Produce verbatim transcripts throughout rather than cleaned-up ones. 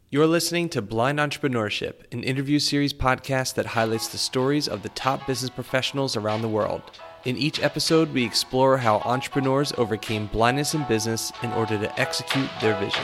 You're listening to Blind Entrepreneurship, an interview series podcast that highlights the stories of the top business professionals around the world. In each episode, we explore how entrepreneurs overcame blindness in business in order to execute their vision.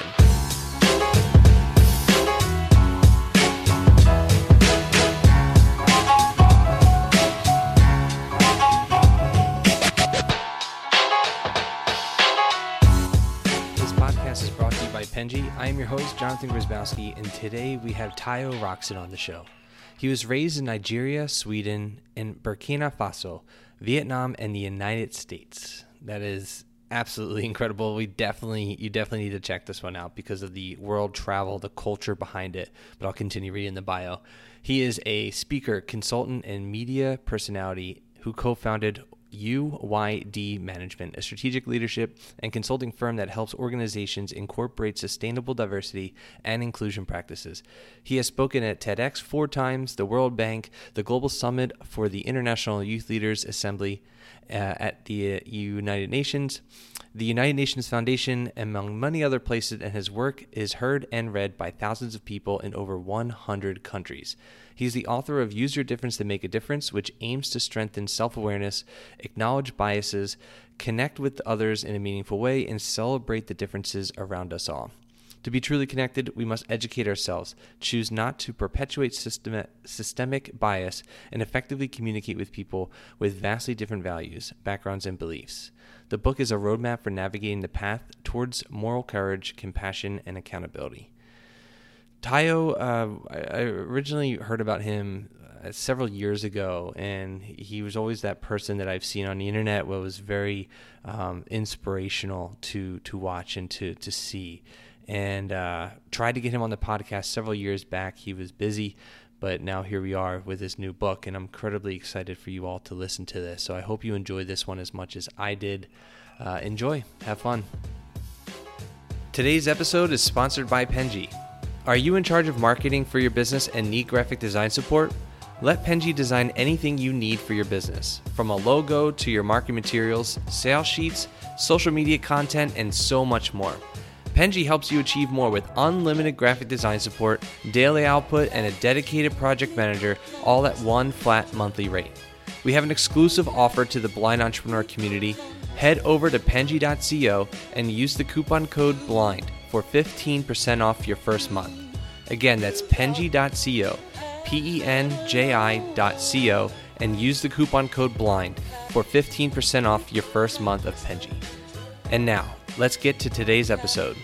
Penji. I am your host, Jonathan Grzybowski, and today we have Tayo Rockson on the show. He was raised in Nigeria, Sweden, and Burkina Faso, Vietnam, and the United States. That is absolutely incredible. We definitely, you definitely need to check this one out because of the world travel, the culture behind it, but I'll continue reading the bio. He is a speaker, consultant, and media personality who co-founded U Y D Management, a strategic leadership and consulting firm that helps organizations incorporate sustainable diversity and inclusion practices. He has spoken at TEDx four times, the World Bank, the Global Summit for the International Youth Leaders Assembly uh, at the United Nations, the United Nations Foundation, among many other places, and his work is heard and read by thousands of people in over one hundred countries. He's the author of Use Your Difference to Make a Difference, which aims to strengthen self-awareness, acknowledge biases, connect with others in a meaningful way, and celebrate the differences around us all. To be truly connected, we must educate ourselves, choose not to perpetuate system- systemic bias, and effectively communicate with people with vastly different values, backgrounds, and beliefs. The book is a roadmap for navigating the path towards moral courage, compassion, and accountability. Tayo, uh, I originally heard about him uh, several years ago, and he was always that person that I've seen on the internet what was very um, inspirational to to watch and to, to see. And uh, tried to get him on the podcast several years back. He was busy, but now here we are with his new book, and I'm incredibly excited for you all to listen to this. So I hope you enjoy this one as much as I did. Uh, enjoy. Have fun. Today's episode is sponsored by Penji. Are you in charge of marketing for your business and need graphic design support? Let Penji design anything you need for your business, from a logo to your marketing materials, sales sheets, social media content, and so much more. Penji helps you achieve more with unlimited graphic design support, daily output, and a dedicated project manager, all at one flat monthly rate. We have an exclusive offer to the blind entrepreneur community. Head over to penji dot co and use the coupon code BLIND for fifteen percent off your first month. Again, that's penji dot co, P E N J I dot co, and use the coupon code BLIND for fifteen percent off your first month of Penji. And now, let's get to today's episode.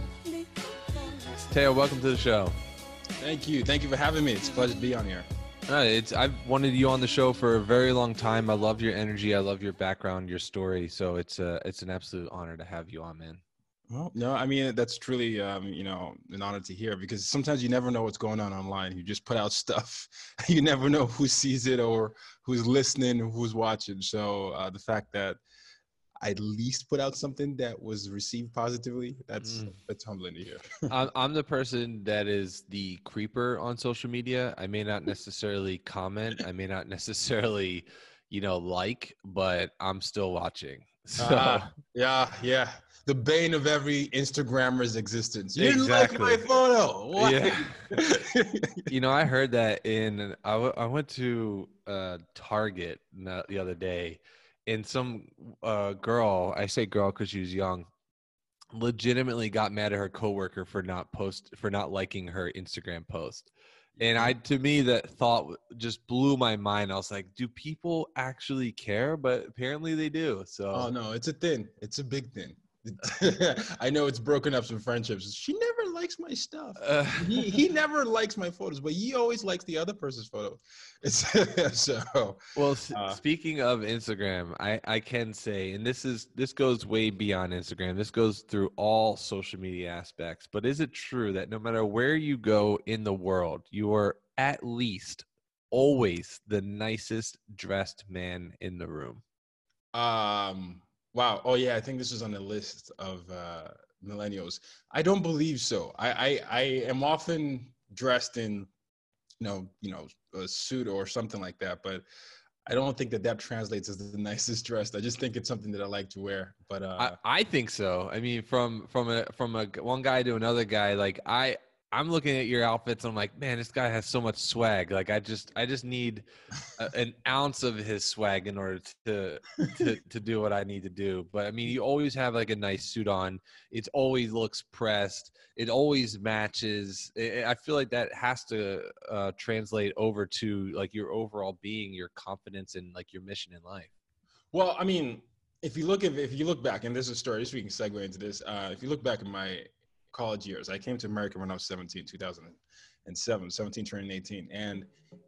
Tayo, welcome to the show. Thank you. Thank you for having me. It's a pleasure to be on here. Uh, it's I've wanted you on the show for a very long time. I love your energy. I love your background, your story. So it's a, it's an absolute honor to have you on, man. Well, no, I mean, that's truly, um, you know, an honor to hear, because sometimes you never know what's going on online. You just put out stuff. You never know who sees it or who's listening, who's watching. So uh, the fact that I at least put out something that was received positively, that's, mm. that's humbling to hear. I'm, I'm the person that is the creeper on social media. I may not necessarily comment. I may not necessarily, you know, like, but I'm still watching. So uh, yeah, yeah. The bane of every Instagrammer's existence. You exactly. didn't like my photo. What? Yeah. You know, I heard that in, I, w- I went to uh, Target the other day, and some uh, girl, I say girl because she was young, legitimately got mad at her coworker for not post, for not liking her Instagram post. And I, to me, that thought just blew my mind. I was like, do people actually care? But apparently they do. So, oh no, it's a thing. It's a big thing. I know it's broken up some friendships. She never likes my stuff. Uh, he, he never likes my photos, but he always likes the other person's photo. It's, so, well, uh, speaking of Instagram, I, I can say, and this is this goes way beyond Instagram. This goes through all social media aspects. But is it true that no matter where you go in the world, you are at least always the nicest dressed man in the room? Um. Wow. Oh, yeah. I think this is on the list of uh, millennials. I don't believe so. I, I I am often dressed in, you know, you know, a suit or something like that, but I don't think that that translates as the nicest dressed. I just think it's something that I like to wear. But uh, I, I think so. I mean, from from a from a one guy to another guy, like I I'm looking at your outfits and I'm like, man, this guy has so much swag. Like I just I just need a, an ounce of his swag in order to to to do what I need to do. But I mean, you always have like a nice suit on. It always looks pressed. It always matches. I I feel like that has to uh, translate over to like your overall being, your confidence, and like your mission in life. Well, I mean, if you look at if you look back, and there's a story, so we can segue into this. Uh, if you look back at my college years, I came to America when I was seventeen, two thousand seven, seventeen turning eighteen, and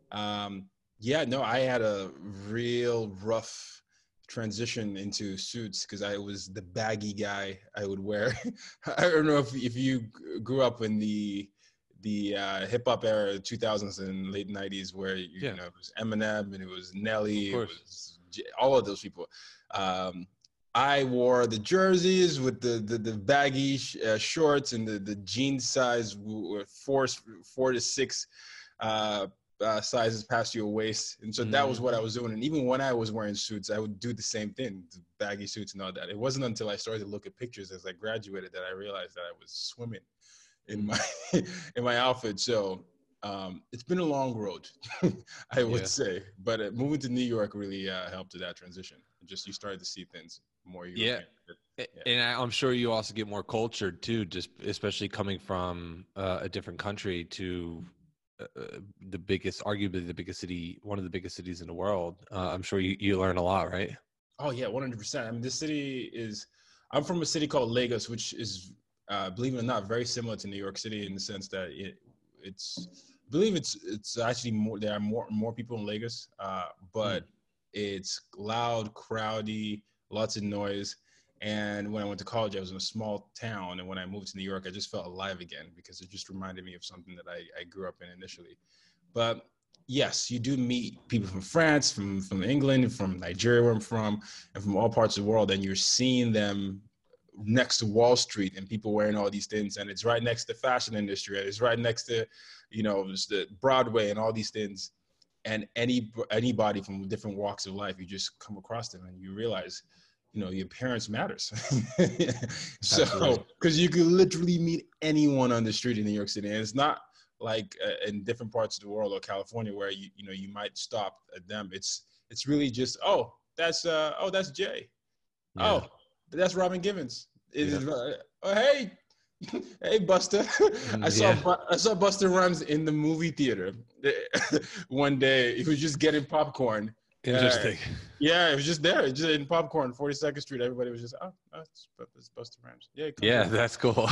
um, yeah, no, I had a real rough transition into suits because I was the baggy guy I would wear. I don't know if if you grew up in the the uh, hip hop era, two thousands and late nineties, where you, Yeah. you know it was Eminem and it was Nelly, Of it course. was J- all of those people. Um, I wore the jerseys with the the, the baggy sh- uh, shorts and the the jean size were four four to six uh, uh, sizes past your waist, and so that was Mhm. what I was doing. And even when I was wearing suits, I would do the same thing, the baggy suits and all that. It wasn't until I started to look at pictures as I graduated that I realized that I was swimming in my in my outfit. So um, it's been a long road, I would Yeah. say. But uh, moving to New York really uh, helped with that transition. Just you started to see things more Yeah. European. A- Yeah. And I- I'm sure you also get more cultured too, just especially coming from uh, a different country to uh, uh, the biggest, arguably the biggest city, one of the biggest cities in the world. Uh, I'm sure you, you learn a lot, right? Oh yeah, one hundred percent. I mean, this city is. I'm from a city called Lagos, which is, uh, believe it or not, very similar to New York City in the sense that it, it's. I believe it's it's actually more. There are more more people in Lagos, uh, Mm. but it's loud, crowdy, lots of noise. And when I went to college, I was in a small town, and when I moved to New York, I just felt alive again because it just reminded me of something that I, I grew up in initially. But yes, you do meet people from France, from from England, from Nigeria, where I'm from, and from all parts of the world, and you're seeing them next to Wall Street and people wearing all these things, and it's right next to the fashion industry, and it's right next to, you know, just the Broadway and all these things, and any anybody from different walks of life, you just come across them and you realize, you know, your appearance matters. Absolutely. So, because you could literally meet anyone on the street in New York City, and it's not like uh, in different parts of the world or California where you you know you might stop at them. It's it's really just, oh, that's uh oh that's Jay, Yeah. oh, that's Robin Givens. It Yeah. is uh, oh hey. Hey Buster, I Mm, saw yeah. Bu- I saw Buster Rhymes in the movie theater one day. He was just getting popcorn. Uh, Interesting. yeah, it was just there, just in popcorn, forty-second Street. Everybody was just, oh, that's, that's Buster Rhymes. Yeah, come Yeah, through. that's cool.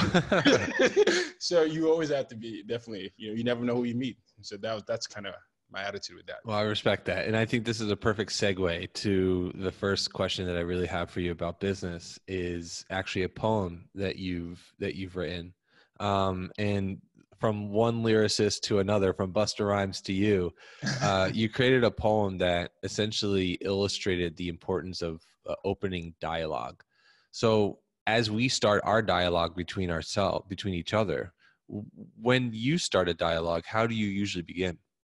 So you always have to be definitely, you know, you never know who you meet. So that was that's kind of my attitude with that. Well, I respect that. And I think this is a perfect segue to the first question that I really have for you about business is actually a poem that you've that you've written. Um, and from one lyricist to another, from Busta Rhymes to you, uh, you created a poem that essentially illustrated the importance of uh, opening dialogue. So as we start our dialogue between ourselves, between each other, w- when you start a dialogue, how do you usually begin?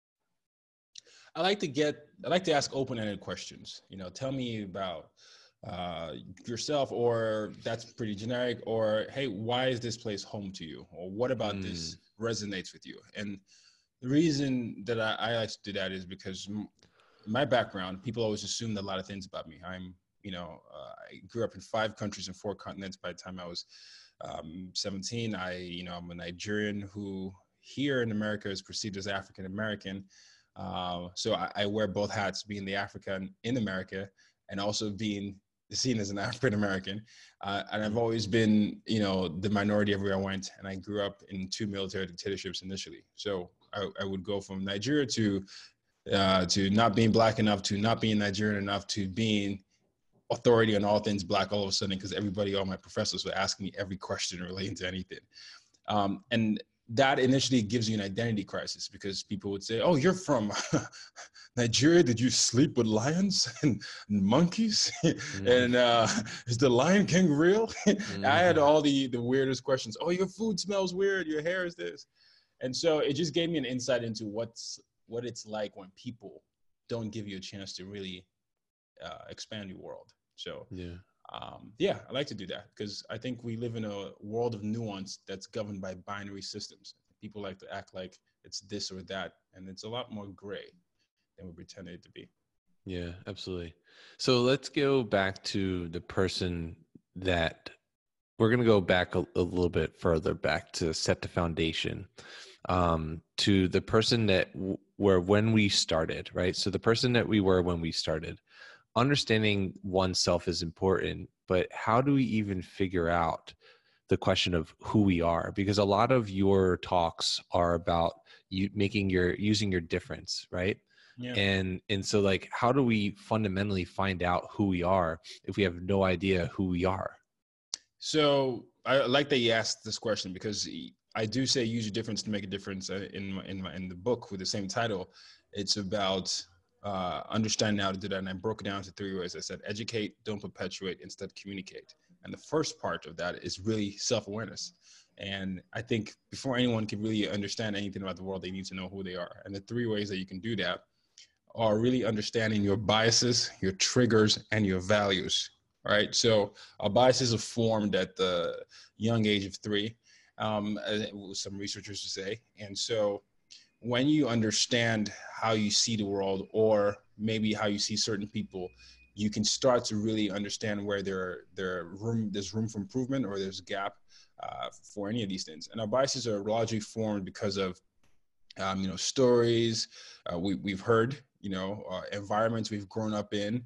I like to get, I like to ask open-ended questions. You know, tell me about uh, yourself, or that's pretty generic, or hey, why is this place home to you? Or what about Mm, this resonates with you? And the reason that I, I like to do that is because m- my background, people always assumed a lot of things about me. I'm, you know, uh, I grew up in five countries and four continents by the time I was um, seventeen. I, you know, I'm a Nigerian who here in America is perceived as African American. Uh, so I, I wear both hats, being the African in America and also being seen as an African American. Uh, and I've mm, always been, you know, the minority everywhere I went. And I grew up in two military dictatorships initially. So I, I would go from Nigeria to uh, to not being black enough, to not being Nigerian enough, to being authority on all things black all of a sudden, because everybody, all my professors were asking me every question relating to anything. Um, and that initially gives you an identity crisis because people would say, oh, you're from Nigeria. Did you sleep with lions and, and monkeys? mm, And uh, is the Lion King real? I had mm. all the, the weirdest questions. Oh, your food smells weird. Your hair is this. And so it just gave me an insight into what's what it's like when people don't give you a chance to really uh, expand your world. So Yeah. um, yeah, I like to do that because I think we live in a world of nuance that's governed by binary systems. People like to act like it's this or that, and it's a lot more gray than we pretend it to be. Yeah, absolutely. So let's go back to the person that we're going to go back a, a little bit further back to set the foundation, um, to the person that w- were when we started, right? So the person that we were when we started. Understanding oneself is important, but how do we even figure out the question of who we are? Because a lot of your talks are about you making your using your difference, right? Yeah. And and so like, how do we fundamentally find out who we are if we have no idea who we are? So I like that you asked this question, because I do say use your difference to make a difference. In my, in my in the book with the same title, it's about uh, understanding how to do that, and I broke it down to three ways. I said educate, don't perpetuate, instead communicate. And the first part of that is really self-awareness. And I think before anyone can really understand anything about the world, they need to know who they are. And the three ways that you can do that are really understanding your biases, your triggers, and your values. Right. So our biases are formed at the young age of three, um, some researchers would say. And so when you understand how you see the world, or maybe how you see certain people, you can start to really understand where there, there room, there's room for improvement, or there's a gap uh, for any of these things. And our biases are largely formed because of, um, you know, stories uh, we, we've heard, you know, uh, environments we've grown up in,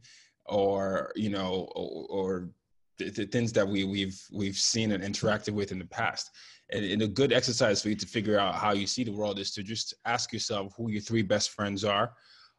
or, you know, or, or the, the things that we, we've, we've seen and interacted with in the past. And, and a good exercise for you to figure out how you see the world is to just ask yourself who your three best friends are,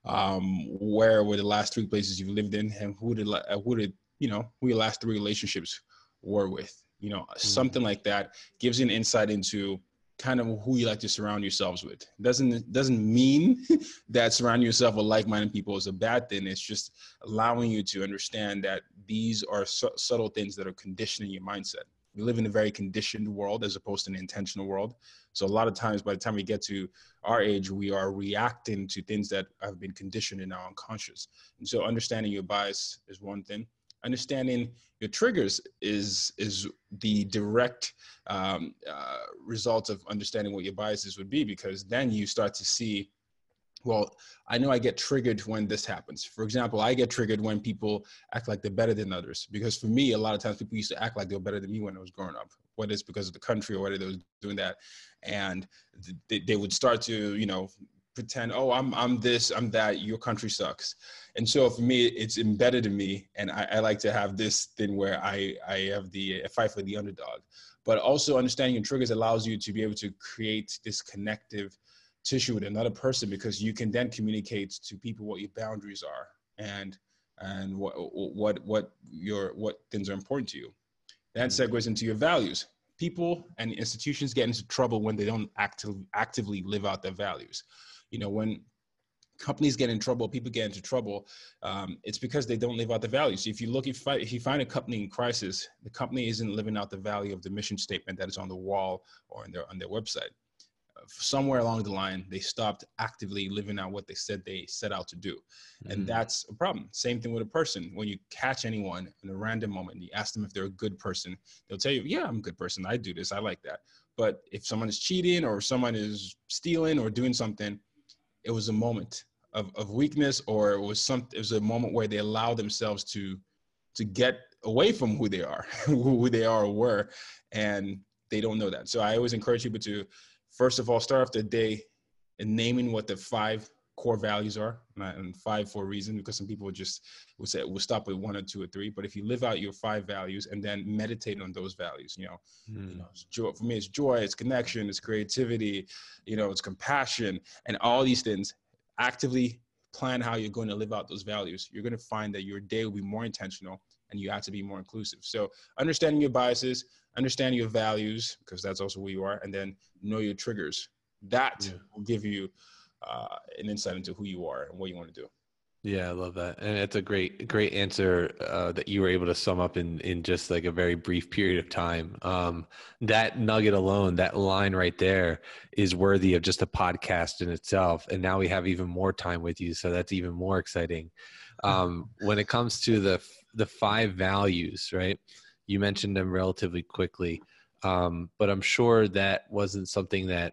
um, where were the last three places you've lived in, and who did, who did, you know, who your last three relationships were with, you know, mm. something like that gives you an insight into kind of who you like to surround yourselves with. Doesn't doesn't mean that surrounding yourself with like-minded people is a bad thing. It's just allowing you to understand that these are su- subtle things that are conditioning your mindset. We live in a very conditioned world as opposed to an intentional world. So a lot of times, by the time we get to our age, we are reacting to things that have been conditioned in our unconscious. And so understanding your bias is one thing. Understanding your triggers is is the direct um, uh, result of understanding what your biases would be, because then you start to see, well, I know I get triggered when this happens. For example, I get triggered when people act like they're better than others, because for me, a lot of times people used to act like they were better than me when I was growing up, whether it's because of the country or whether they was doing that. And they, they would start to, you know, pretend, oh, I'm I'm this, I'm that, your country sucks. And so for me, it's embedded in me. And I, I like to have this thing where I, I have the, I fight for the underdog. But also understanding your triggers allows you to be able to create this connective tissue with another person, because you can then communicate to people what your boundaries are, and and what what what your what things are important to you. That segues into your values. People and institutions get into trouble when they don't actively actively live out their values. You know, when companies get in trouble, people get into trouble, um, it's because they don't live out the values. If you look, if, if you find a company in crisis, the company isn't living out the value of the mission statement that is on the wall or on their on their website. Somewhere along the line, they stopped actively living out what they said they set out to do. And mm. that's a problem. Same thing with a person. When you catch anyone in a random moment, you ask them if they're a good person, they'll tell you, yeah, I'm a good person. I do this. I like that. But if someone is cheating or someone is stealing or doing something, it was a moment of, of weakness, or it was some, it was a moment where they allow themselves to, to get away from who they are, who they are or were, and they don't know that. So I always encourage people to, first of all, start off the day and naming what the five core values are, and five for a reason, because some people would just would say we'll stop with one or two or three. But if you live out your five values and then meditate on those values, you know, mm. you know, it's joy, for me, it's joy, it's connection, it's creativity, you know, it's compassion, and all these things. Actively plan how you're going to live out those values. You're going to find that your day will be more intentional, and you have to be more inclusive. So understanding your biases, understanding your values, because that's also who you are, and then know your triggers. That yeah. will give you uh, an insight into who you are and what you want to do. Yeah, I love that. And it's a great, great answer uh, that you were able to sum up in, in just like a very brief period of time. Um, that nugget alone, that line right there is worthy of just a podcast in itself. And now we have even more time with you. So that's even more exciting. Um, when it comes to the, the five values, right? You mentioned them relatively quickly. Um, but I'm sure that wasn't something that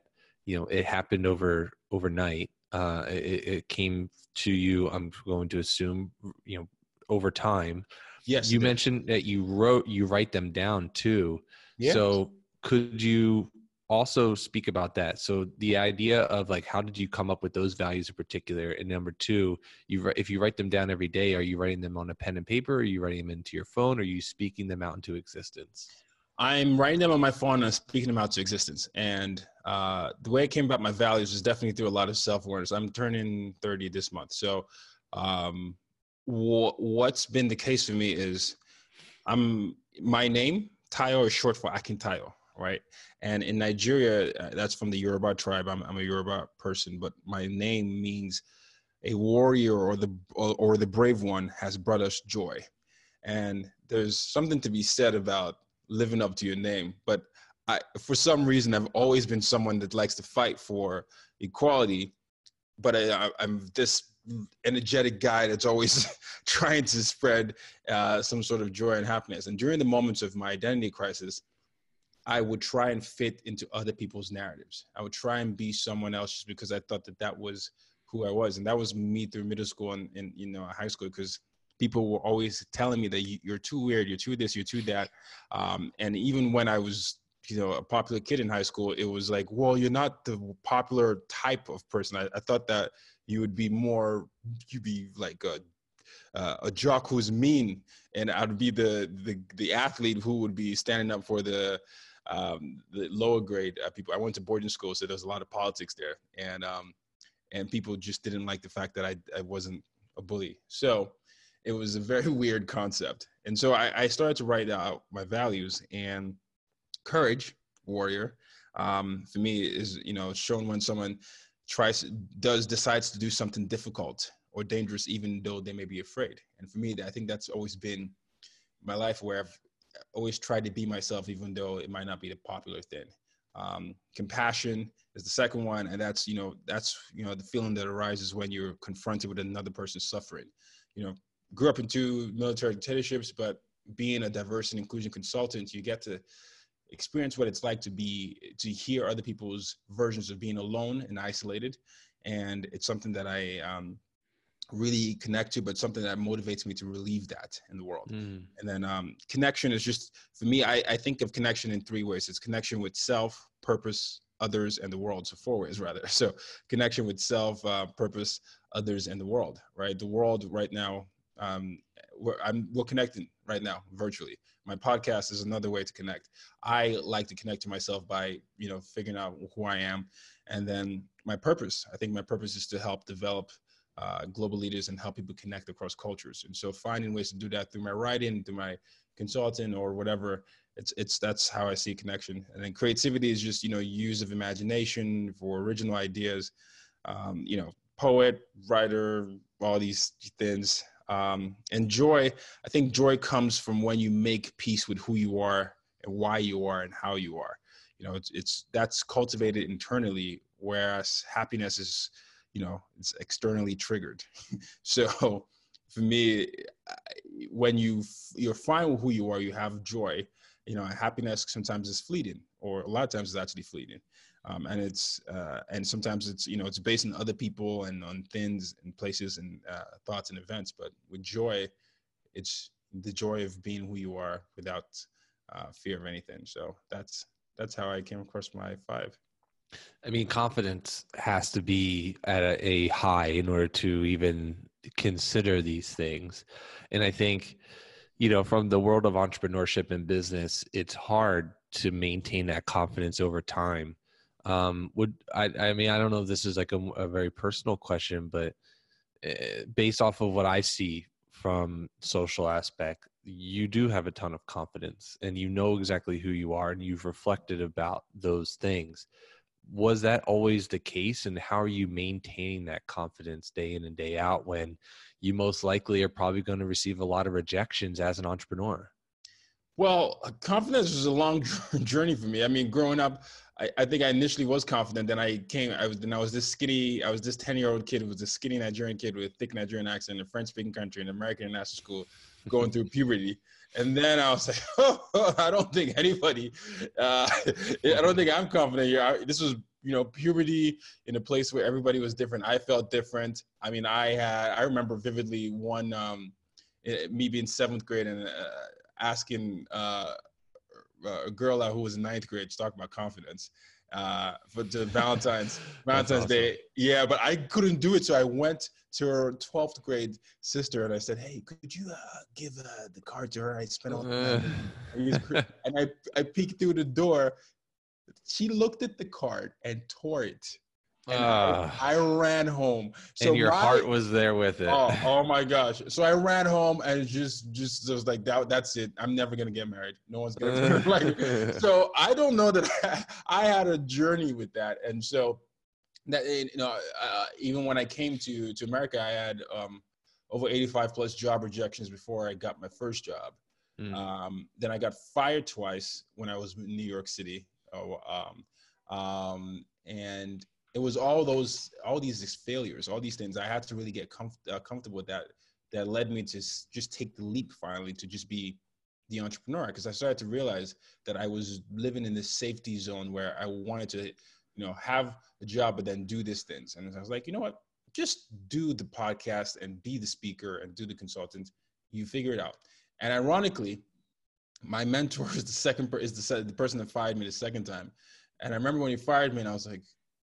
you know, it happened over overnight. Uh, it, it came to you, I'm going to assume, you know, over time. Yes, You it did. mentioned that you wrote, you write them down too. Yeah. So could you also speak about that? So the idea of like, how did you come up with those values in particular? And number two, you if you write them down every day, are you writing them on a pen and paper? Or are you writing them into your phone? Or are you speaking them out into existence? I'm writing them on my phone and speaking them out to existence. And uh, the way it came about my values was definitely through a lot of self-awareness. I'm turning thirty this month. So um, wh- what's been the case for me is I'm my name, Tayo, is short for Akintayo, right? And in Nigeria, uh, that's from the Yoruba tribe. I'm, I'm a Yoruba person, but my name means a warrior or the or, or the brave one has brought us joy. And there's something to be said about living up to your name. But I, for some reason, I've always been someone that likes to fight for equality. But I, I'm this energetic guy that's always trying to spread uh, some sort of joy and happiness. And during the moments of my identity crisis, I would try and fit into other people's narratives. I would try and be someone else just because I thought that that was who I was. And that was me through middle school and, and you know, high school, because people were always telling me that you're too weird, you're too this, you're too that. Um, and even when I was, you know, a popular kid in high school, it was like, well, you're not the popular type of person. I, I thought that you would be more, you'd be like a, uh, a jock who's mean, and I'd be the, the, the athlete who would be standing up for the, um, the lower grade uh, people. I went to boarding school, so there's a lot of politics there. And, um, and people just didn't like the fact that I, I wasn't a bully. So it was a very weird concept. And so I, I started to write out my values, and courage, warrior, um, for me is, you know, shown when someone tries, does, decides to do something difficult or dangerous, even though they may be afraid. And for me, I think that's always been my life, where I've always tried to be myself, even though it might not be the popular thing. Um, compassion is the second one. And that's, you know, that's, you know, the feeling that arises when you're confronted with another person's suffering. You know, grew up in two military dictatorships, but being a diversity and inclusion consultant, you get to experience what it's like to be, to hear other people's versions of being alone and isolated. And it's something that I um, really connect to, but something that motivates me to relieve that in the world. Mm. And then um, connection is just, for me, I, I think of connection in three ways. It's connection with self, purpose, others, and the world. So four ways rather. So connection with self, uh, purpose, others, and the world, right? The world right now, um, we're, I'm, we're connecting right now virtually. My podcast is another way to connect. I like to connect to myself by, you know, figuring out who I am. And then my purpose, I think my purpose is to help develop uh, global leaders and help people connect across cultures. And so finding ways to do that through my writing, through my consulting or whatever, it's, it's, that's how I see connection. And then creativity is just, you know, use of imagination for original ideas, um, you know, poet, writer, all these things. Um, and joy, I think joy comes from when you make peace with who you are and why you are and how you are. You know, it's, it's, that's cultivated internally, whereas happiness is, you know, it's externally triggered. So for me, when you, you're fine with who you are, you have joy, you know, happiness sometimes is fleeting, or a lot of times it's actually fleeting. Um, and it's, uh, and sometimes it's, you know, it's based on other people and on things and places and uh, thoughts and events. But with joy, it's the joy of being who you are without uh, fear of anything. So that's, that's how I came across my five. I mean, confidence has to be at a, a high in order to even consider these things. And I think, you know, from the world of entrepreneurship and business, it's hard to maintain that confidence over time. Um, would I, I mean, I don't know if this is like a, a very personal question, but uh, based off of what I see from social aspect, you do have a ton of confidence and you know exactly who you are and you've reflected about those things. Was that always the case? And how are you maintaining that confidence day in and day out when you most likely are probably going to receive a lot of rejections as an entrepreneur? Well, confidence was a long journey for me. I mean, growing up, I, I think I initially was confident. Then I came, I was, then I was this skinny, I was this ten year old kid who was a skinny Nigerian kid with a thick Nigerian accent in a French speaking country in American international school going through puberty. And then I was like, oh, I don't think anybody, uh, I don't think I'm confident here. I, this was, you know, puberty in a place where everybody was different. I felt different. I mean, I had, I remember vividly one, um, it, me being seventh grade and uh, asking uh, a girl out who was in ninth grade to talk about confidence uh, for to Valentine's, Valentine's awesome. Day. Yeah, but I couldn't do it. So I went to her twelfth grade sister and I said, hey, could you uh, give uh, the card to her? I spent all the time. And I, I peeked through the door. She looked at the card and tore it. And uh, I, I ran home. So and your my, heart was there with it. Oh, oh my gosh. So I ran home and just, just was like, that, that's it. I'm never going to get married. No one's going to like it. So I don't know that I, I had a journey with that. And so that, you know, uh, even when I came to, to America, I had um, over eighty-five plus job rejections before I got my first job. Mm. Um, then I got fired twice when I was in New York City. Oh, um, um, and it was all those, all these failures, all these things. I had to really get comf- uh, comfortable with that. That led me to s- just take the leap finally to just be the entrepreneur. Because I started to realize that I was living in this safety zone where I wanted to, you know, have a job, but then do these things. And I was like, you know what? Just do the podcast and be the speaker and do the consultant. You figure it out. And ironically, my mentor is the second per- is the, the person that fired me the second time. And I remember when he fired me and I was like,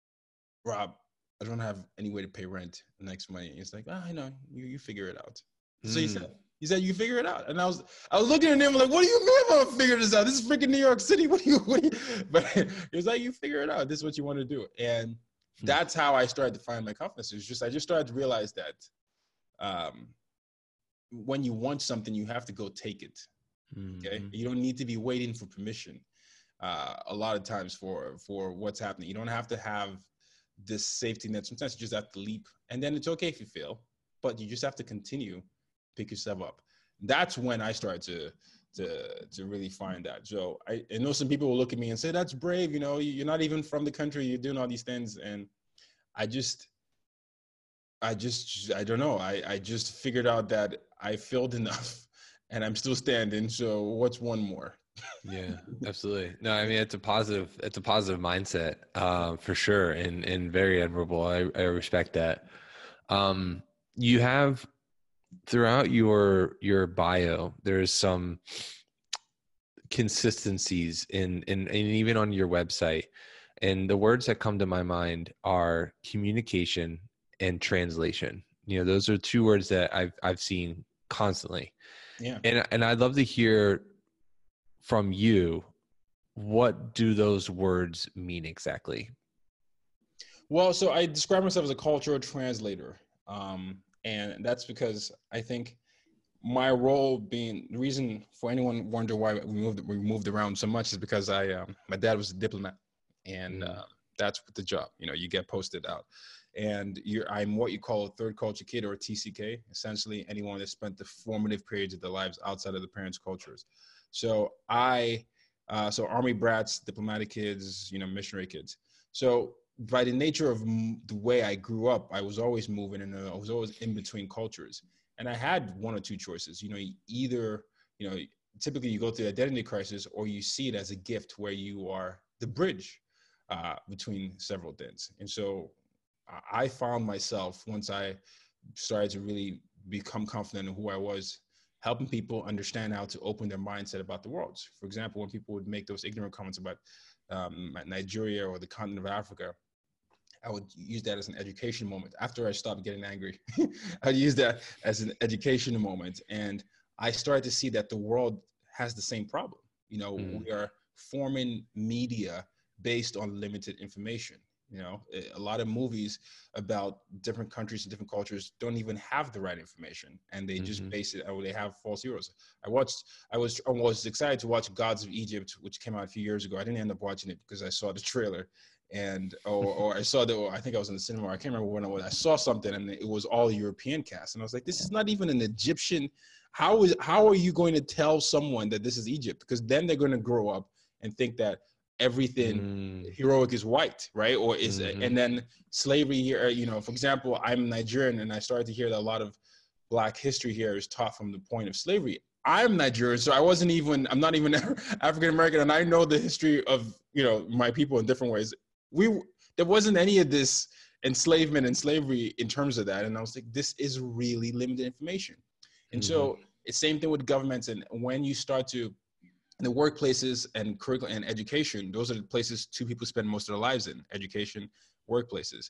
Rob, I don't have any way to pay rent the next month. He's like, ah, I know, you, you figure it out. Mm. So he said, he said, you figure it out. And I was, I was looking at him like, what do you mean I'm gonna figure this out? This is freaking New York City. What do you, what do you, but he was like, you figure it out. This is what you want to do. And mm. that's how I started to find my confidence. It's just, I just started to realize that um, when you want something, you have to go take it. Okay. Mm-hmm. You don't need to be waiting for permission. Uh, a lot of times for, for what's happening, you don't have to have this safety net. Sometimes you just have to leap, and then it's okay if you fail, but you just have to continue, pick yourself up. That's when I started to, to, to really find that. So I, I know some people will look at me and say, that's brave. You know, you're not even from the country. You're doing all these things. And I just, I just, I don't know. I, I just figured out that I failed enough and I'm still standing. So what's one more? Yeah, absolutely. No, I mean, it's a positive, it's a positive mindset, um, for sure. And, and very admirable. I, I respect that. Um, you have throughout your, your bio, there's some consistencies in, in, and even on your website. And the words that come to my mind are communication and translation. You know, those are two words that I've, I've seen constantly. Yeah. And, and I'd love to hear from you, what do those words mean exactly? Well, so I describe myself as a cultural translator. Um, and that's because I think my role being, the reason for anyone wonder why we moved, we moved around so much is because I, um, my dad was a diplomat, and mm. uh, that's the job, you know, you get posted out. And you're, I'm what you call a third culture kid, or a T C K, essentially anyone that spent the formative periods of their lives outside of the parents' cultures. So I, uh, so Army brats, diplomatic kids, you know, missionary kids. So by the nature of m- the way I grew up, I was always moving, and uh, I was always in between cultures. And I had one or two choices, you know, either, you know, typically you go through identity crisis, or you see it as a gift where you are the bridge uh, between several things. And so I found myself, once I started to really become confident in who I was, helping people understand how to open their mindset about the world. For example, when people would make those ignorant comments about um, Nigeria or the continent of Africa, I would use that as an education moment. After I stopped getting angry, I'd use that as an education moment. And I started to see that the world has the same problem. You know, mm. we are forming media based on limited information. You know, a lot of movies about different countries and different cultures don't even have the right information, and they just mm-hmm. base it, or they have false heroes. I watched, I was, I was excited to watch Gods of Egypt, which came out a few years ago. I didn't end up watching it because I saw the trailer, and or, or I saw the, or I think I was in the cinema. I can't remember when I was. I saw something, and it was all European cast, and I was like, this is not even an Egyptian. How is, how are you going to tell someone that this is Egypt? Because then they're going to grow up and think that everything mm. heroic is white, right? Or is, mm-hmm. and then slavery here, you know, for example, I'm Nigerian, and I started to hear that a lot of Black history here is taught from the point of slavery. I'm Nigerian, so I wasn't even, I'm not even African-American, and I know the history of, you know, my people in different ways. We, there wasn't any of this enslavement and slavery in terms of that. And I was like, this is really limited information. And mm-hmm. so it's same thing with governments. And when you start to, in the workplaces and curriculum and education, those are the places two people spend most of their lives in, education, workplaces.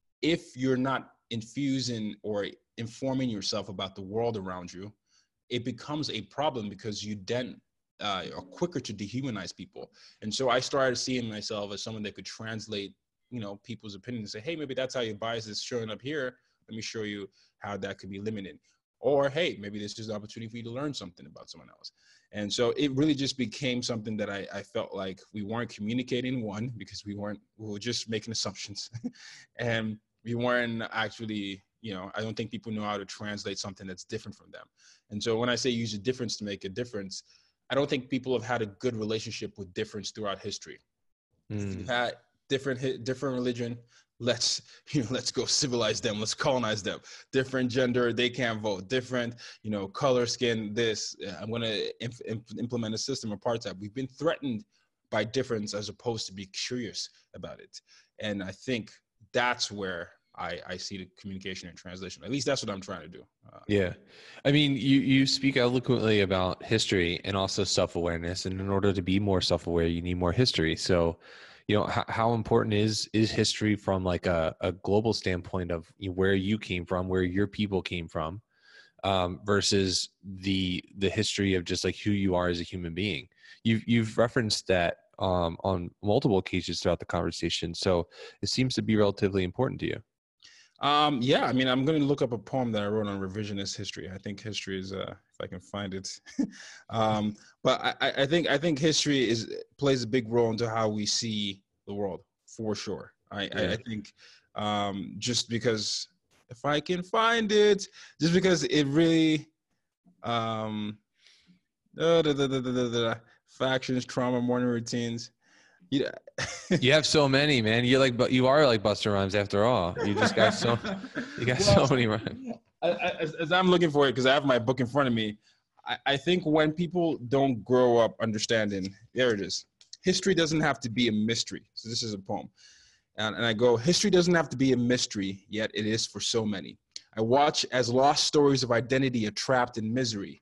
If you're not infusing or informing yourself about the world around you, it becomes a problem because you then uh, are quicker to dehumanize people. And so I started seeing myself as someone that could translate, you know, people's opinions and say, hey, maybe that's how your bias is showing up here. Let me show you how that could be limited. Or, hey, maybe this is an opportunity for you to learn something about someone else. And so it really just became something that I, I felt like we weren't communicating, one, because we weren't, we were just making assumptions. And we weren't actually, you know, I don't think people know how to translate something that's different from them. And so when I say use a difference to make a difference, I don't think people have had a good relationship with difference throughout history. Mm. If you've had different, different religion, let's, you know, let's go civilize them. Let's colonize them. Different gender, they can't vote. Different, you know, color, skin, this. I'm going to imp- imp- implement a system of apartheid. We've been threatened by difference as opposed to be curious about it. And I think that's where I, I see the communication and translation. At least that's what I'm trying to do. Uh, yeah. I mean, you, you speak eloquently about history and also self-awareness. And in order to be more self-aware, you need more history. So, you know, how, how important is, is history from like a, a global standpoint of you know, where you came from, where your people came from, um, versus the, the history of just like who you are as a human being. You've, you've referenced that um, on multiple occasions throughout the conversation. So it seems to be relatively important to you. Um, yeah, I mean, I'm going to look up a poem that I wrote on revisionist history. I think history is, uh, if I can find it. um, but I, I think I think history is plays a big role into how we see the world, for sure. I, yeah. I, I think um, just because, if I can find it, just because it really, um, da, da, da, da, da, da, da, factions, trauma, morning routines. Yeah. You have so many, man. You're like, but you are like Busta Rhymes after all. You just got so, you got well, so many rhymes. I, I, as, as I'm looking for it, because I have my book in front of me, I, I think when people don't grow up understanding, there it is. History doesn't have to be a mystery. So this is a poem. And, and I go, history doesn't have to be a mystery, yet it is for so many. I watch as lost stories of identity are trapped in misery.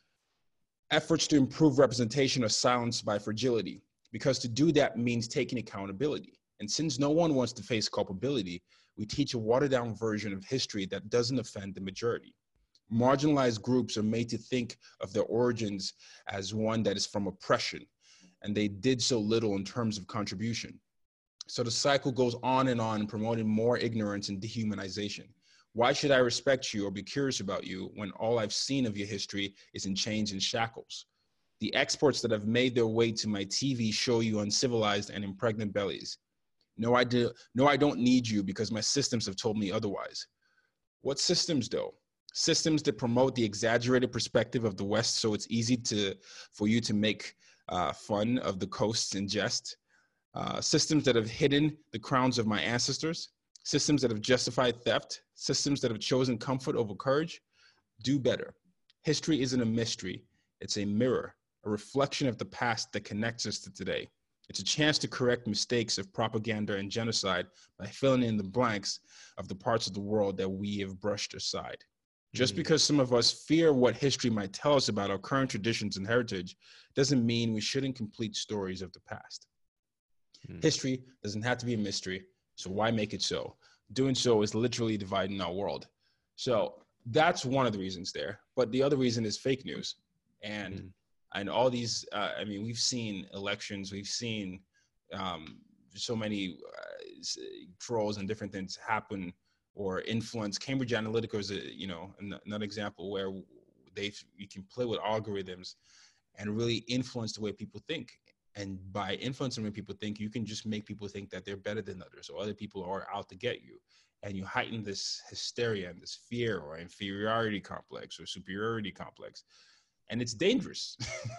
Efforts to improve representation are silenced by fragility. Because to do that means taking accountability. And since no one wants to face culpability, we teach a watered down version of history that doesn't offend the majority. Marginalized groups are made to think of their origins as one that is from oppression, and they did so little in terms of contribution. So the cycle goes on and on, promoting more ignorance and dehumanization. Why should I respect you or be curious about you when all I've seen of your history is in chains and shackles? The exports that have made their way to my T V show you uncivilized and impregnant bellies. No, I, do, no, I don't need you because my systems have told me otherwise. What systems though? Systems that promote the exaggerated perspective of the West so it's easy to, for you to make uh, fun of the coasts in jest. Uh, systems that have hidden the crowns of my ancestors. Systems that have justified theft. Systems that have chosen comfort over courage. Do better. History isn't a mystery. It's a mirror. A reflection of the past that connects us to today. It's a chance to correct mistakes of propaganda and genocide by filling in the blanks of the parts of the world that we have brushed aside. Mm-hmm. Just because some of us fear what history might tell us about our current traditions and heritage doesn't mean we shouldn't complete stories of the past. Mm-hmm. History doesn't have to be a mystery, so why make it so? Doing so is literally dividing our world. So that's one of the reasons there. But the other reason is fake news. And mm-hmm. And all these, uh, I mean, we've seen elections, we've seen um, so many uh, trolls and different things happen or influence. Cambridge Analytica is, a, you know, another example where they you can play with algorithms and really influence the way people think. And by influencing the way people think, you can just make people think that they're better than others or other people are out to get you. And you heighten this hysteria and this fear or inferiority complex or superiority complex. And it's dangerous.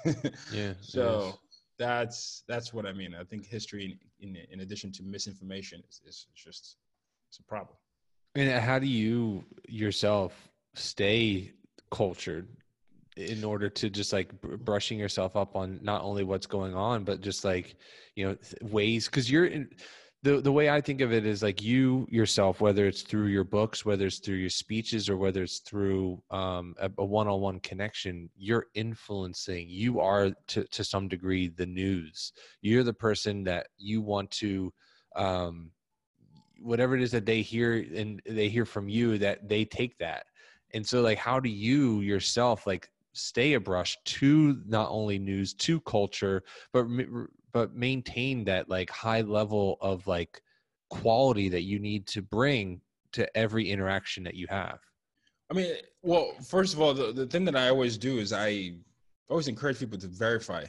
Yeah. So that's that's what I mean. I think history, in in, in addition to misinformation, is, is just it's a problem. And how do you yourself stay cultured in order to just like br- brushing yourself up on not only what's going on, but just like, you know, th- ways, because you're in, the the way I think of it is like you yourself, whether it's through your books, whether it's through your speeches, or whether it's through um, a, a one-on-one connection, you're influencing. You are to to some degree the news. You're the person that you want to, um, whatever it is that they hear and they hear from you, that they take that. And so, like, how do you yourself like stay abreast to not only news, to culture, but but maintain that like high level of like quality that you need to bring to every interaction that you have? I mean, well, first of all, the, the thing that I always do is I always encourage people to verify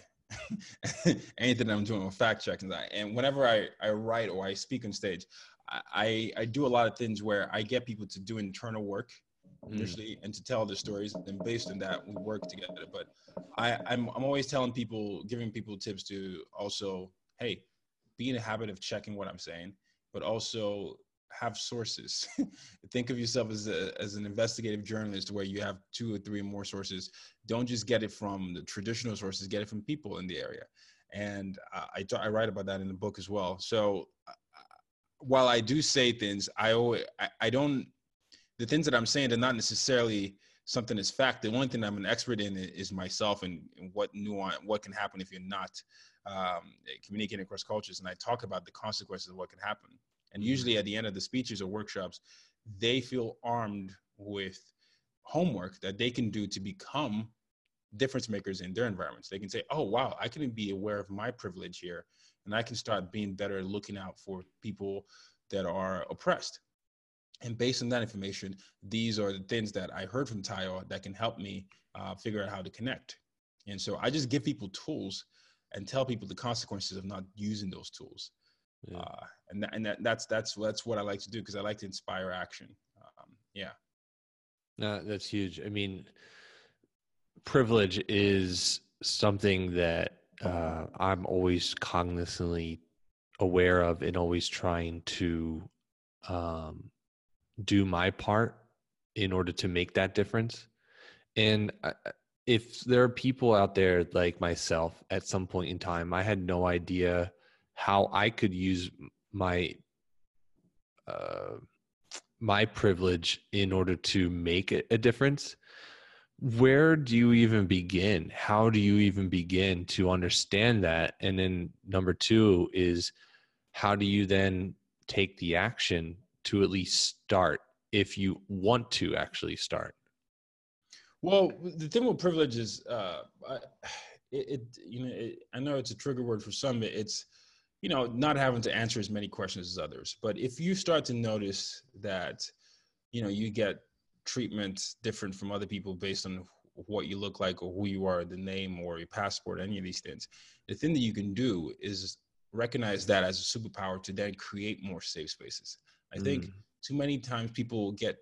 anything that I'm doing with fact checking. And whenever I, I write or I speak on stage, I, I do a lot of things where I get people to do internal work initially mm. and to tell their stories. And based on that, we work together. But I, I'm, I'm always telling people, giving people tips to also, hey, be in a habit of checking what I'm saying, but also have sources. Think of yourself as a, as an investigative journalist where you have two or three or more sources. Don't just get it from the traditional sources, get it from people in the area. And uh, I, I write about that in the book as well. So uh, while I do say things, I always, I, I don't, the things that I'm saying are not necessarily something that's fact. The only thing I'm an expert in is myself and, and what nuance, what can happen if you're not um, communicating across cultures. And I talk about the consequences of what can happen. And usually at the end of the speeches or workshops, they feel armed with homework that they can do to become difference makers in their environments. They can say, oh, wow, I can be aware of my privilege here. And I can start being better looking out for people that are oppressed. And based on that information, these are the things that I heard from Tayo that can help me uh, figure out how to connect. And so I just give people tools and tell people the consequences of not using those tools. Yeah. Uh, and that, and that, that's that's that's what I like to do because I like to inspire action. Um, yeah. No, that's huge. I mean, privilege is something that uh, I'm always cognizantly aware of and always trying to um, do my part in order to make that difference. And I, if there are people out there like myself, at some point in time, I had no idea how I could use my uh, my privilege in order to make a, a difference. Where do you even begin? How do you even begin to understand that? And then number two is, how do you then take the action to at least start if you want to actually start? Well, the thing with privilege is, uh, it, it you know, it, I know it's a trigger word for some. It's, you know, not having to answer as many questions as others. But if you start to notice that, you know, you get treatment different from other people based on what you look like or who you are, the name or your passport, any of these things, the thing that you can do is recognize that as a superpower to then create more safe spaces. I mm. think too many times people get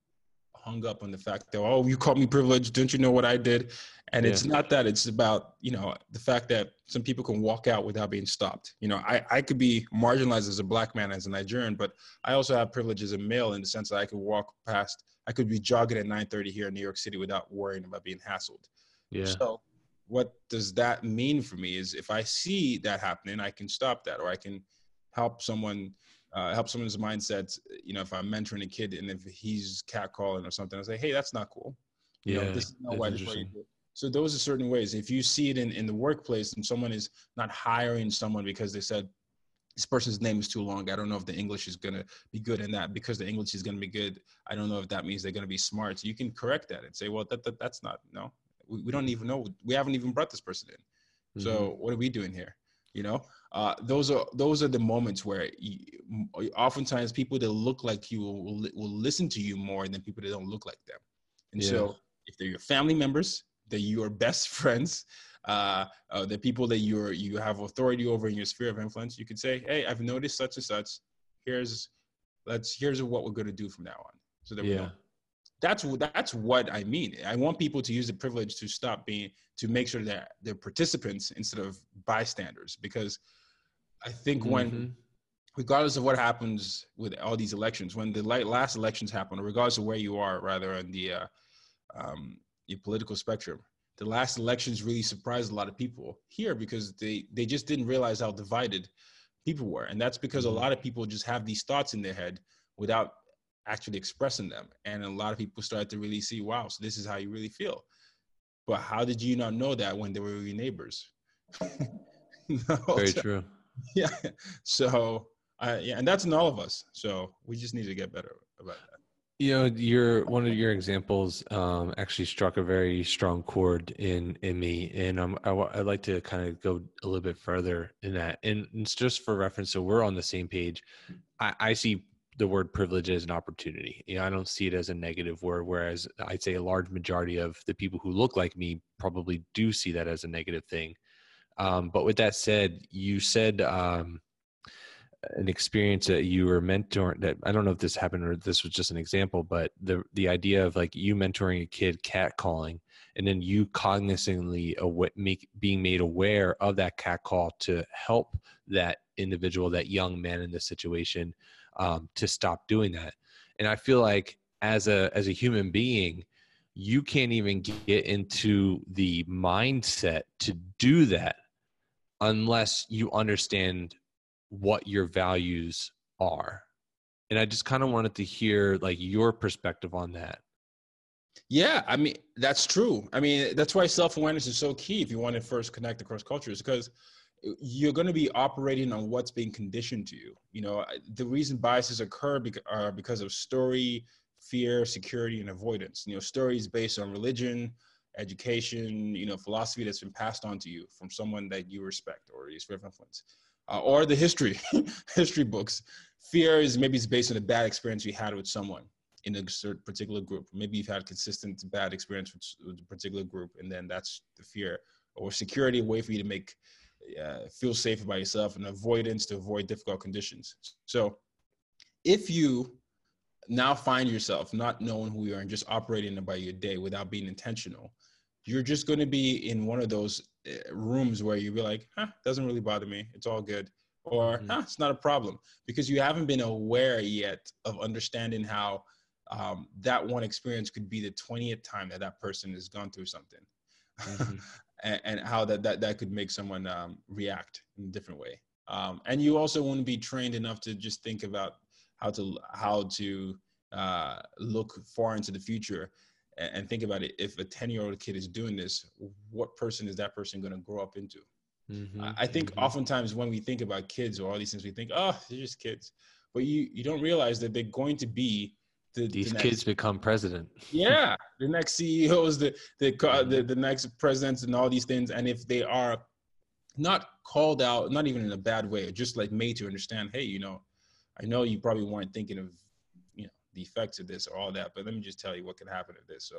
hung up on the fact that, oh, you called me privileged, don't you know what I did? And yeah. It's not that. It's about, you know, the fact that some people can walk out without being stopped. You know, I, I could be marginalized as a Black man, as a Nigerian, but I also have privilege as a male in the sense that I could walk past, I could be jogging at nine thirty here in New York City without worrying about being hassled. Yeah. So what does that mean for me is if I see that happening, I can stop that, or I can help someone Uh, help someone's mindset. You know, if I'm mentoring a kid and if he's catcalling or something, I say, hey, that's not cool. You yeah, know, this is not why this way you do it. So those are certain ways. If you see it in, in the workplace and someone is not hiring someone because they said, this person's name is too long, I don't know if the English is going to be good in that. Because the English is going to be good, I don't know if that means they're going to be smart. So you can correct that and say, well, that, that that's not, no, we, we don't even know. We haven't even brought this person in. Mm-hmm. So what are we doing here? You know, uh, those are those are the moments where you, oftentimes people that look like you will, will listen to you more than people that don't look like them. And yeah. So if they're your family members, they're your best friends, uh, uh, the people that you're you have authority over in your sphere of influence, you could say, hey, I've noticed such and such. Here's let's here's what we're going to do from now on. So that yeah. we know. That's that's what I mean. I want people to use the privilege to stop being, to make sure that they're participants instead of bystanders. Because I think mm-hmm. when, regardless of what happens with all these elections, when the last elections happen, or regardless of where you are, rather on the uh, um, the political spectrum, the last elections really surprised a lot of people here because they they just didn't realize how divided people were. And that's because Mhm. a lot of people just have these thoughts in their head without actually expressing them. And a lot of people started to really see, wow, so this is how you really feel. But how did you not know that when they were your neighbors? Very true. Yeah. So, uh, yeah, and that's in all of us. So we just need to get better about that. You know, your one of your examples um, actually struck a very strong chord in in me, and um, I, wa- I'd like to kind of go a little bit further in that. And it's just for reference, so we're on the same page. I, I see the word privilege as an opportunity. You know, I don't see it as a negative word, whereas I'd say a large majority of the people who look like me probably do see that as a negative thing. Um, but with that said, you said. Um, an experience that you were mentoring that I don't know if this happened or this was just an example, but the the idea of like you mentoring a kid catcalling and then you cognizantly awa- make being made aware of that catcall to help that individual, that young man in this situation, um, to stop doing that. And I feel like as a as a human being, you can't even get into the mindset to do that unless you understand what your values are. And I just kind of wanted to hear like your perspective on that. Yeah, I mean, that's true. I mean, that's why self-awareness is so key if you want to first connect across cultures, because you're going to be operating on what's being conditioned to you. You know, the reason biases occur beca- are because of story, fear, security, and avoidance. You know, stories based on religion, education, you know, philosophy that's been passed on to you from someone that you respect or is sphere of influence, uh, or the history, history books. Fear is maybe it's based on a bad experience you had with someone in a certain particular group. Maybe you've had consistent bad experience with, with a particular group, and then that's the fear. Or security, a way for you to make uh, feel safe about yourself, and avoidance to avoid difficult conditions. So if you now find yourself not knowing who you are and just operating about your day without being intentional, you're just going to be in one of those uh, rooms where you be like, huh, doesn't really bother me. It's all good. Or, Mm-hmm. huh, it's not a problem, because you haven't been aware yet of understanding how um, that one experience could be the twentieth time that that person has gone through something. Mm-hmm. and, and how that, that, that could make someone um, react in a different way. Um, and you also wouldn't be trained enough to just think about how to, how to uh, look far into the future and, and think about it. If a ten year old kid is doing this, what person is that person going to grow up into? Mm-hmm. I think Mm-hmm. oftentimes when we think about kids or all these things, we think, oh, they're just kids. But you, you don't realize that they're going to be the, the These kids next, become president. yeah, the next C E Os, the the, Mm-hmm. the the next presidents, and all these things. And if they are not called out, not even in a bad way, just like made to understand, hey, you know, I know you probably weren't thinking of, you know, the effects of this or all that, but let me just tell you what can happen to this. So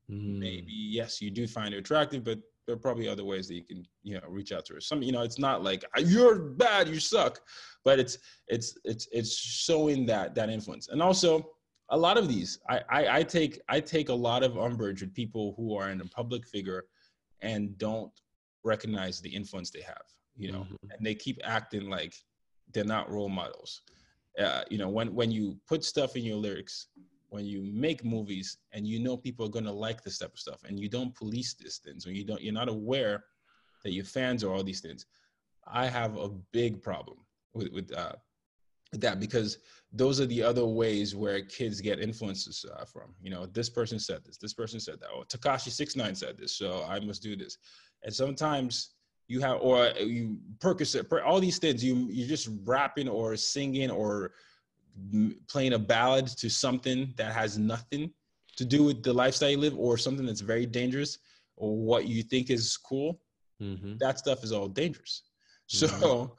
Mm. maybe yes, you do find it attractive, but there are probably other ways that you can, you know, reach out to her. Some, you know, it's not like you're bad, you suck, but it's it's it's it's showing that that influence. And also a lot of these, I I, I take I take a lot of umbrage with people who are in a public figure and don't recognize the influence they have, you know, Mm-hmm. and they keep acting like they're not role models. Uh, you know, when when you put stuff in your lyrics, when you make movies and you know people are going to like this type of stuff, and you don't police these things, or you don't, you're not aware that your fans are all these things, I have a big problem with with, uh, with that, because those are the other ways where kids get influences uh, from. You know, this person said this, this person said that, or Takashi six nine said this, so I must do this. And sometimes you have, or you Percocet, per, all these things, you you're just rapping or singing or playing a ballad to something that has nothing to do with the lifestyle you live, or something that's very dangerous, or what you think is cool. Mm-hmm. That stuff is all dangerous. Mm-hmm. So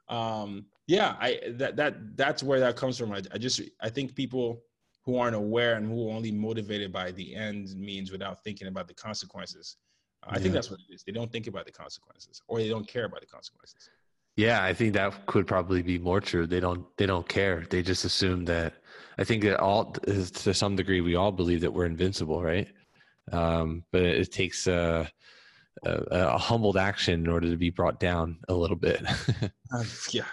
um yeah, I that that that's where that comes from. I, I just I think people who aren't aware and who are only motivated by the end means without thinking about the consequences, I think Yeah. that's what it is. They don't think about the consequences, or they don't care about the consequences. Yeah, I think that could probably be more true. They don't they don't care. They just assume that I think that all to some degree we all believe that we're invincible, right? Um, but it, it takes a, a, a humbled action in order to be brought down a little bit. Uh, yeah.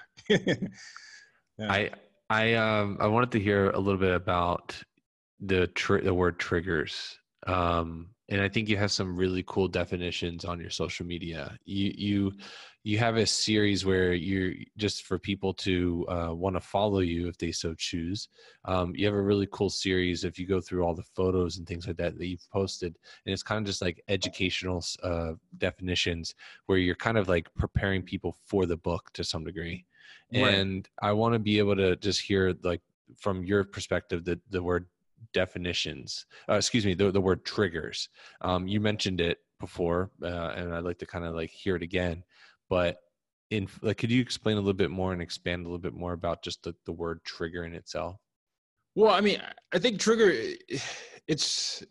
Yeah. I I um I wanted to hear a little bit about the tr- the word triggers. Um, and I think you have some really cool definitions on your social media. You you you have a series where you're just for people to uh, want to follow you if they so choose. Um, you have a really cool series if you go through all the photos and things like that that you've posted, and it's kind of just like educational uh, definitions where you're kind of like preparing people for the book to some degree. Right. And I want to be able to just hear like from your perspective the the word definitions, uh, excuse me, the, the word triggers. Um, you mentioned it before, uh, and I'd like to kind of like hear it again, but in like, could you explain a little bit more and expand a little bit more about just the, the word trigger in itself? Well, I mean, I think trigger, it's,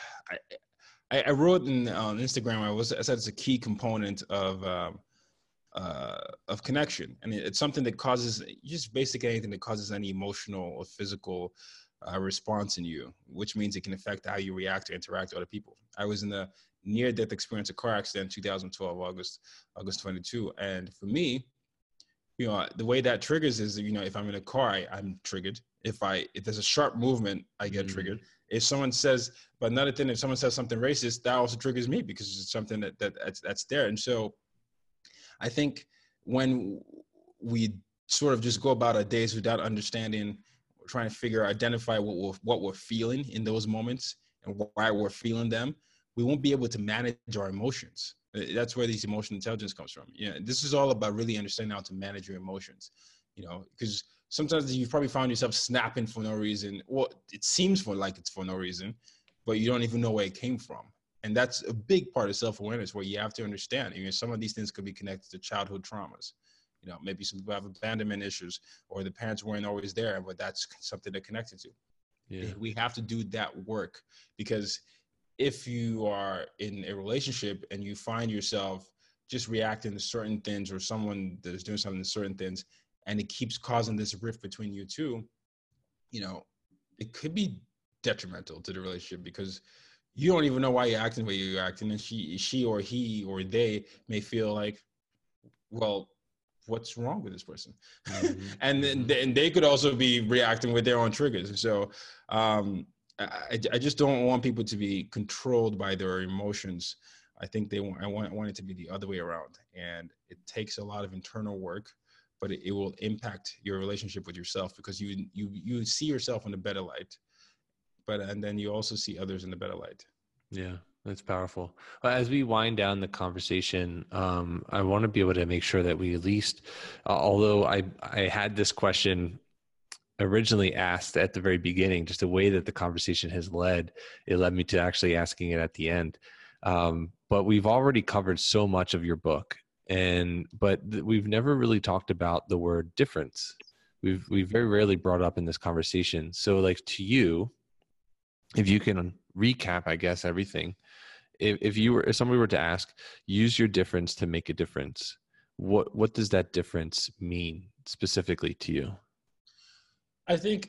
I, I wrote in, on Instagram, I was, I said it's a key component of, um, uh, of connection. And it's something that causes, just basically anything that causes any emotional or physical uh, response in you, which means it can affect how you react or interact with other people. I was in a near-death experience, a car accident, two thousand twelve, August, August twenty-second. And for me, you know, the way that triggers is, you know, if I'm in a car, I, I'm triggered. If I, if there's a sharp movement, I get mm. triggered. If someone says, but another thing, if someone says something racist, that also triggers me because it's something that, that that's, that's there. And so I think when we sort of just go about our days without understanding, trying to figure, identify what we're, what we're feeling in those moments and why we're feeling them, we won't be able to manage our emotions. That's where these emotional intelligence comes from. Yeah, this is all about really understanding how to manage your emotions, you know, because sometimes you've probably found yourself snapping for no reason. Well, it seems for like it's for no reason, but you don't even know where it came from. And that's a big part of self-awareness where you have to understand, you know, some of these things could be connected to childhood traumas. You know, maybe some people have abandonment issues or the parents weren't always there, but that's something they're connected to. Yeah. We have to do that work because if you are in a relationship and you find yourself just reacting to certain things or someone that's doing something to certain things and it keeps causing this rift between you two, you know, it could be detrimental to the relationship because you don't even know why you're acting the way you're acting. And she, she or he or they may feel like, well, what's wrong with this person? Mm-hmm. and then mm-hmm. and they could also be reacting with their own triggers. And so um, I, I just don't want people to be controlled by their emotions. I think they want, I want, I want it to be the other way around. And it takes a lot of internal work, but it, it will impact your relationship with yourself because you, you, you see yourself in a better light, but, and then you also see others in a better light. Yeah. That's powerful. As we wind down the conversation, um, I want to be able to make sure that we at least, uh, although I, I had this question originally asked at the very beginning, just the way that the conversation has led, it led me to actually asking it at the end. Um, but we've already covered so much of your book, and but th- we've never really talked about the word difference. We've we've very rarely brought up in this conversation. So, like to you, if you can recap, I guess everything. If, if you were, if somebody were to ask, use your difference to make a difference, what what does that difference mean specifically to you? I think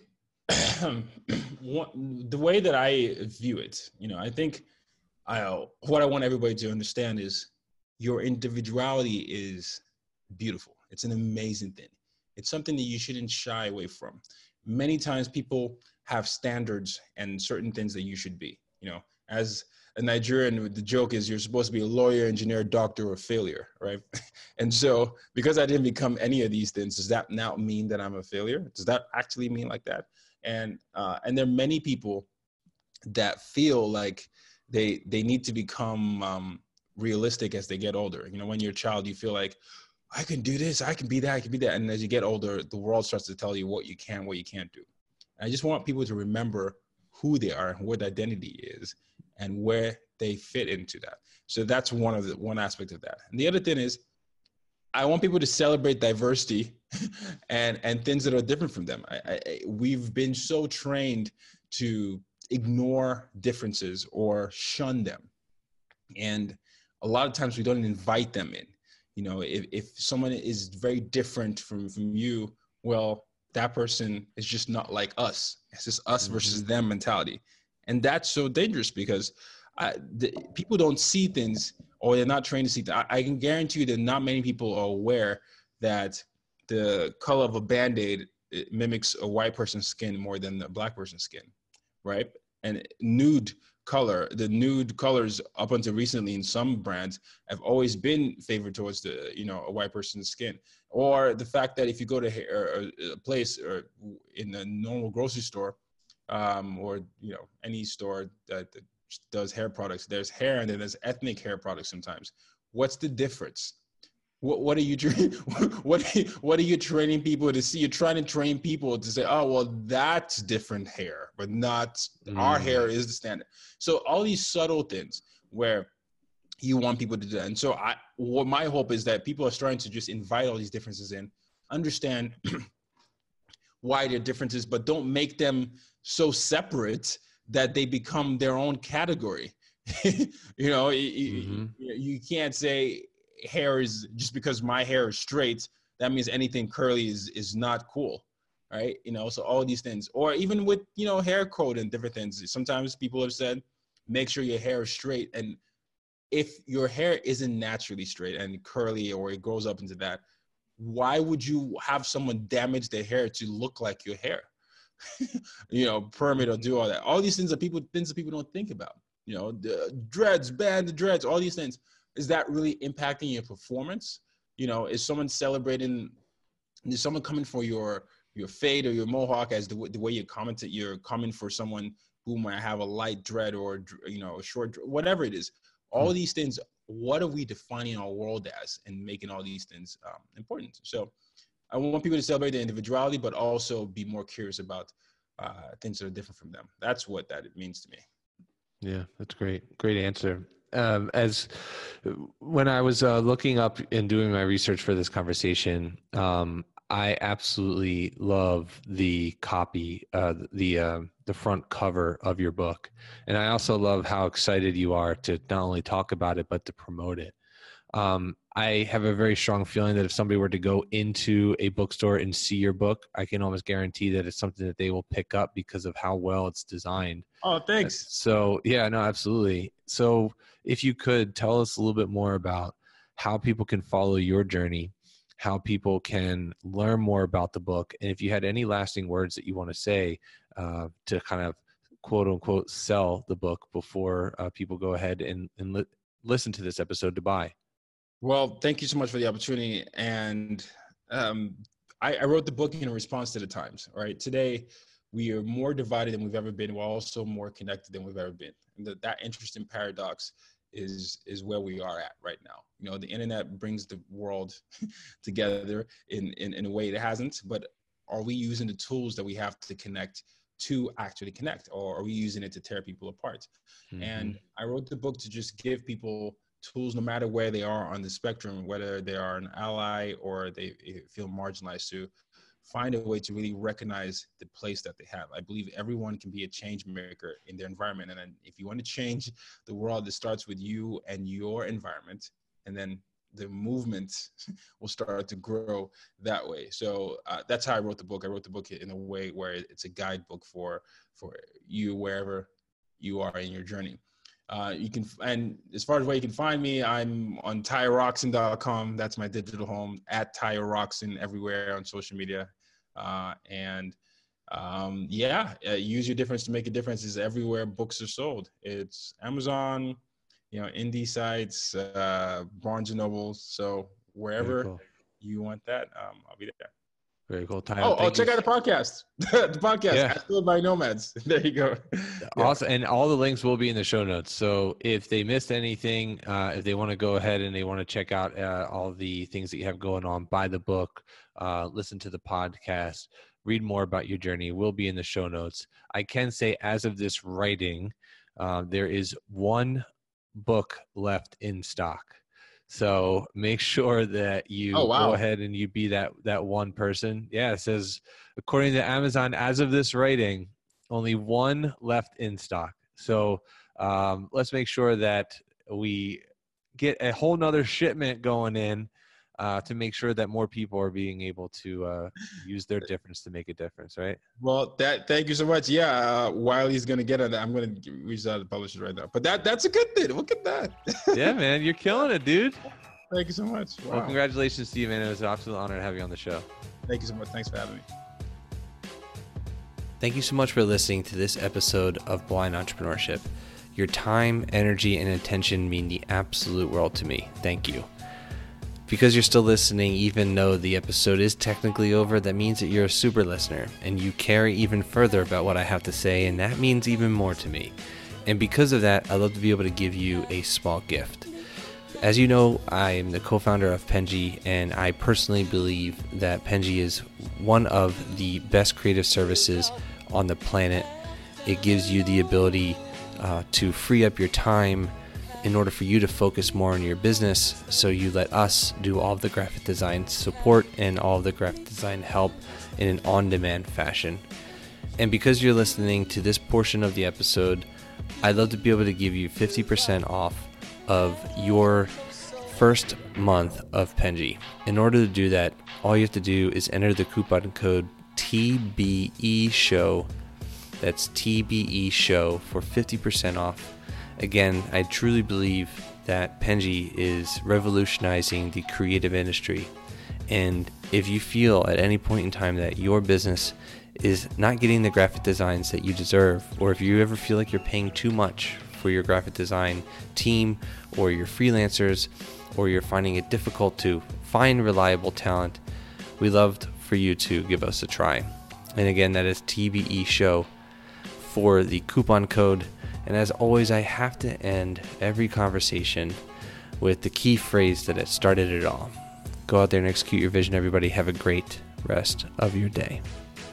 one, the way that I view it, you know, I think I, what I want everybody to understand is your individuality is beautiful. It's an amazing thing. It's something that you shouldn't shy away from. Many times people have standards and certain things that you should be, you know, as a Nigerian, the joke is you're supposed to be a lawyer, engineer, doctor, or failure, right? And so because I didn't become any of these things, does that now mean that I'm a failure? Does that actually mean like that? And uh, and there are many people that feel like they they need to become um, realistic as they get older. You know, when you're a child, you feel like, I can do this, I can be that, I can be that. And as you get older, the world starts to tell you what you can, what you can't do. And I just want people to remember who they are and what identity is and where they fit into that. So that's one of the one aspect of that. And the other thing is, I want people to celebrate diversity and and things that are different from them. I, I, we've been so trained to ignore differences or shun them, and a lot of times we don't invite them in. You know, if if someone is very different from from you, well, that person is just not like us. It's just us mm-hmm. versus them mentality. And that's so dangerous because I, the, people don't see things or they're not trained to see things. I, I can guarantee you that not many people are aware that the color of a Band-Aid mimics a white person's skin more than a black person's skin, right? And nude color, the nude colors up until recently in some brands have always been favored towards the, you know, a white person's skin. Or the fact that if you go to hair, a place or in a normal grocery store, um, or, you know, any store that, that does hair products, there's hair and then there's ethnic hair products sometimes. What's the difference? What, what are you what are you, what are you training people to see? You're trying to train people to say, oh, well, that's different hair, but not mm. our hair is the standard. So all these subtle things where you want people to do that. And so I, what my hope is that people are starting to just invite all these differences in, understand why they're differences, but don't make them so separate that they become their own category. you know, mm-hmm. you, you can't say, hair is just because my hair is straight, that means anything curly is is not cool, right? You know, so all these things, or even with, you know, hair code and different things. Sometimes people have said, make sure your hair is straight. And if your hair isn't naturally straight and curly, or it grows up into that, why would you have someone damage their hair to look like your hair? you know, perm it or do all that. All these things are people things that people don't think about. You know, the dreads, ban the dreads, all these things. Is that really impacting your performance? You know, is someone celebrating, is someone coming for your your fade or your mohawk as the, the way you comment it, you're coming for someone who might have a light dread or, you know, a short, whatever it is. All mm. these things, what are we defining our world as and making all these things um, important? So I want people to celebrate their individuality, but also be more curious about uh, things that are different from them. That's what that means to me. Yeah, that's great. Great answer. Um, as when I was uh, looking up and doing my research for this conversation, um, I absolutely love the copy, uh, the uh, the front cover of your book, and I also love how excited you are to not only talk about it but to promote it. Um, I have a very strong feeling that if somebody were to go into a bookstore and see your book, I can almost guarantee that it's something that they will pick up because of how well it's designed. Oh, thanks. So yeah, no, absolutely. So if you could tell us a little bit more about how people can follow your journey, how people can learn more about the book, and if you had any lasting words that you want to say uh, to kind of quote unquote sell the book before uh, people go ahead and, and li- listen to this episode to buy. Well, thank you so much for the opportunity. And um, I, I wrote the book in response to the times, right? Today, we are more divided than we've ever been. We're also more connected than we've ever been. And the, that interesting paradox is, is where we are at right now. You know, the internet brings the world together in, in, in a way it hasn't, but are we using the tools that we have to connect to actually connect, or are we using it to tear people apart? Mm-hmm. And I wrote the book to just give people tools, no matter where they are on the spectrum, whether they are an ally or they feel marginalized, to find a way to really recognize the place that they have. I believe everyone can be a change maker in their environment. And then if you want to change the world, it starts with you and your environment. And then the movement will start to grow that way. So uh, that's how I wrote the book. I wrote the book in a way where it's a guidebook for, for you, wherever you are in your journey. Uh, you can, and as far as where you can find me, I'm on Tyo Rockson dot com. That's my digital home, at Tyo Rockson everywhere on social media. Uh, and um, yeah, uh, use your difference to make a difference is everywhere books are sold. It's Amazon, you know, indie sites, uh, Barnes and Noble. So wherever cool. you want that, um, I'll be there. Very cool. Tyo, oh, oh check out the podcast. the podcast. Yeah. Astrology by Nomads. There you go. Awesome. Yeah. And all the links will be in the show notes. So if they missed anything, uh, if they want to go ahead and they want to check out uh, all the things that you have going on, buy the book, uh, listen to the podcast, read more about your journey, will be in the show notes. I can say as of this writing, uh, there is one book left in stock. So make sure that you oh, wow. go ahead and you be that, that one person. Yeah, it says, according to Amazon, as of this writing, only one left in stock. So um, let's make sure that we get a whole nother shipment going in uh, to make sure that more people are being able to uh, use their difference to make a difference, right? Well, that thank you so much. Yeah, uh, Wiley's going to get it. I'm going to reach out to the publishers right now. But that that's a good thing. Look at that. Yeah, man. You're killing it, dude. Thank you so much. Wow. Well, congratulations to you, man. It was an absolute honor to have you on the show. Thank you so much. Thanks for having me. Thank you so much for listening to this episode of Blind Entrepreneurship. Your time, energy, and attention mean the absolute world to me. Thank you. Because you're still listening, even though the episode is technically over, that means that you're a super listener and you care even further about what I have to say, and that means even more to me. And because of that, I'd love to be able to give you a small gift. As you know, I am the co-founder of Penji, and I personally believe that Penji is one of the best creative services on the planet. It gives you the ability uh, to free up your time in order for you to focus more on your business, so you let us do all of the graphic design support and all of the graphic design help in an on-demand fashion. And because you're listening to this portion of the episode, I'd love to be able to give you fifty percent off of your first month of Penji. In order to do that, all you have to do is enter the coupon code T B E show. That's T B E show for fifty percent off. Again, I truly believe that Penji is revolutionizing the creative industry. And if you feel at any point in time that your business is not getting the graphic designs that you deserve, or if you ever feel like you're paying too much for your graphic design team or your freelancers, or you're finding it difficult to find reliable talent, we love for you to give us a try. And again, that is T B E show for the coupon code. And as always, I have to end every conversation with the key phrase that it started it all. Go out there and execute your vision, everybody. Have a great rest of your day.